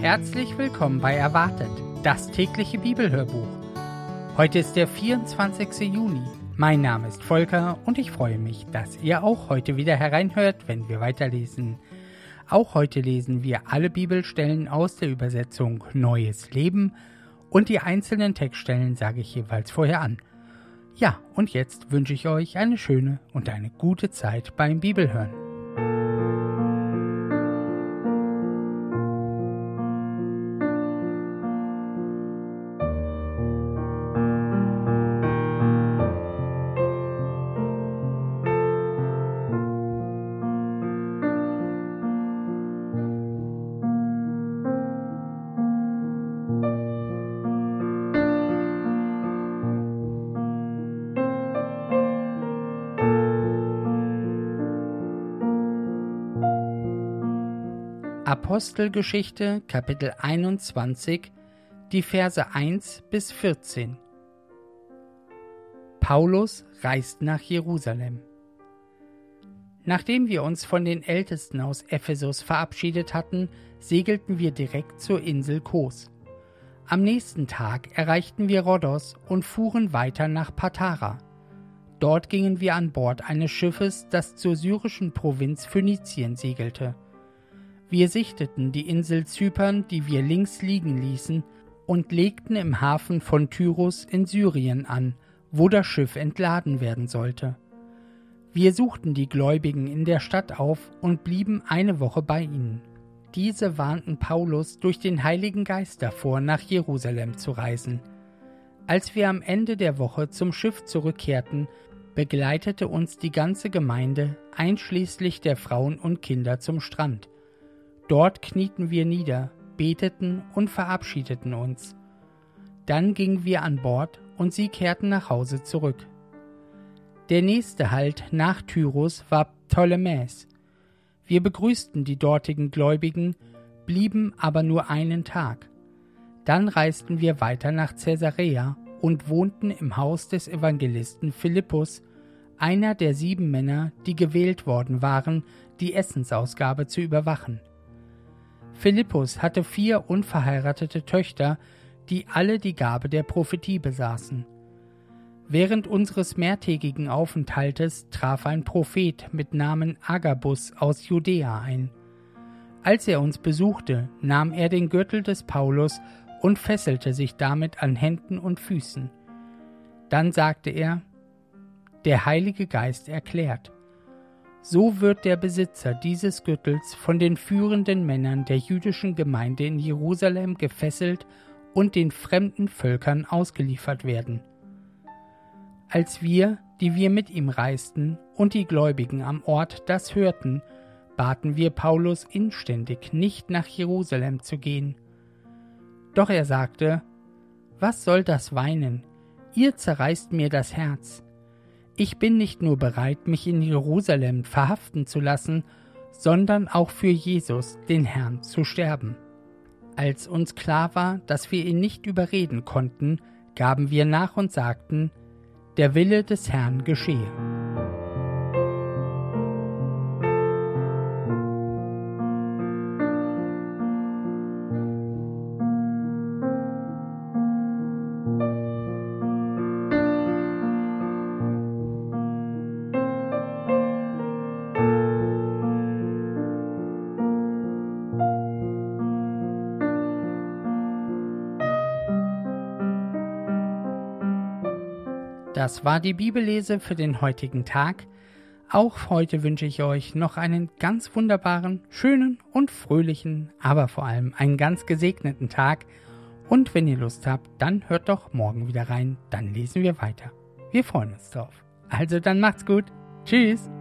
Herzlich willkommen bei Erwartet, das tägliche Bibelhörbuch. Heute ist der 24. Juni. Mein Name ist Volker und ich freue mich, dass ihr auch heute wieder hereinhört, wenn wir weiterlesen. Auch heute lesen wir alle Bibelstellen aus der Übersetzung Neues Leben und die einzelnen Textstellen sage ich jeweils vorher an. Ja, und jetzt wünsche ich euch eine schöne und eine gute Zeit beim Bibelhören. Apostelgeschichte, Kapitel 21, die Verse 1 bis 14. Paulus reist nach Jerusalem. Nachdem wir uns von den Ältesten aus Ephesus verabschiedet hatten, segelten wir direkt zur Insel Kos. Am nächsten Tag erreichten wir Rhodos und fuhren weiter nach Patara. Dort gingen wir an Bord eines Schiffes, das zur syrischen Provinz Phönizien segelte. Wir sichteten die Insel Zypern, die wir links liegen ließen, und legten im Hafen von Tyros in Syrien an, wo das Schiff entladen werden sollte. Wir suchten die Gläubigen in der Stadt auf und blieben eine Woche bei ihnen. Diese warnten Paulus durch den Heiligen Geist davor, nach Jerusalem zu reisen. Als wir am Ende der Woche zum Schiff zurückkehrten, begleitete uns die ganze Gemeinde, einschließlich der Frauen und Kinder, zum Strand. Dort knieten wir nieder, beteten und verabschiedeten uns. Dann gingen wir an Bord und sie kehrten nach Hause zurück. Der nächste Halt nach Tyros war Ptolemäs. Wir begrüßten die dortigen Gläubigen, blieben aber nur einen Tag. Dann reisten wir weiter nach Caesarea und wohnten im Haus des Evangelisten Philippus, einer der 7 Männer, die gewählt worden waren, die Essensausgabe zu überwachen. Philippus hatte 4 unverheiratete Töchter, die alle die Gabe der Prophetie besaßen. Während unseres mehrtägigen Aufenthaltes traf ein Prophet mit Namen Agabus aus Judäa ein. Als er uns besuchte, nahm er den Gürtel des Paulus und fesselte sich damit an Händen und Füßen. Dann sagte er: Der Heilige Geist erklärt: So wird der Besitzer dieses Gürtels von den führenden Männern der jüdischen Gemeinde in Jerusalem gefesselt und den fremden Völkern ausgeliefert werden. Als wir, die wir mit ihm reisten, und die Gläubigen am Ort das hörten, baten wir Paulus inständig, nicht nach Jerusalem zu gehen. Doch er sagte: Was soll das Weinen? Ihr zerreißt mir das Herz. Ich bin nicht nur bereit, mich in Jerusalem verhaften zu lassen, sondern auch für Jesus, den Herrn, zu sterben. Als uns klar war, dass wir ihn nicht überreden konnten, gaben wir nach und sagten: Der Wille des Herrn geschehe. Das war die Bibellese für den heutigen Tag. Auch heute wünsche ich euch noch einen ganz wunderbaren, schönen und fröhlichen, aber vor allem einen ganz gesegneten Tag. Und wenn ihr Lust habt, dann hört doch morgen wieder rein, dann lesen wir weiter. Wir freuen uns drauf. Also dann macht's gut. Tschüss.